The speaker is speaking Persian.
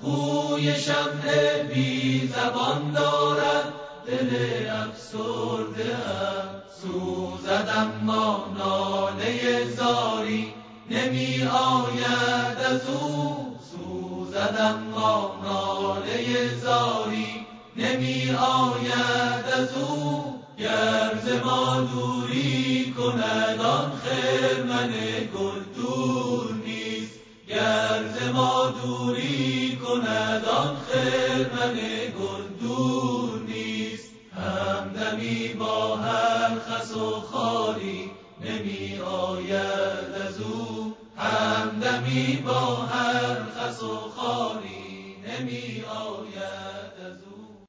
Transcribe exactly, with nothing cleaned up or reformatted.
خوی شمع بی زبان دارد دل افسرده ام. سوزد اما ناله زاری نمی آید از او. سوزد اما ناله زاری نمی آید از او. گر ز ما دوری کند آن خرمن گل دور نیست. گر ز ما دوری کند آن خرمن گل دور نیست. همدمی با هر خس و خاری نمی آید از او. همدمی با هر خس و خاری نمی آید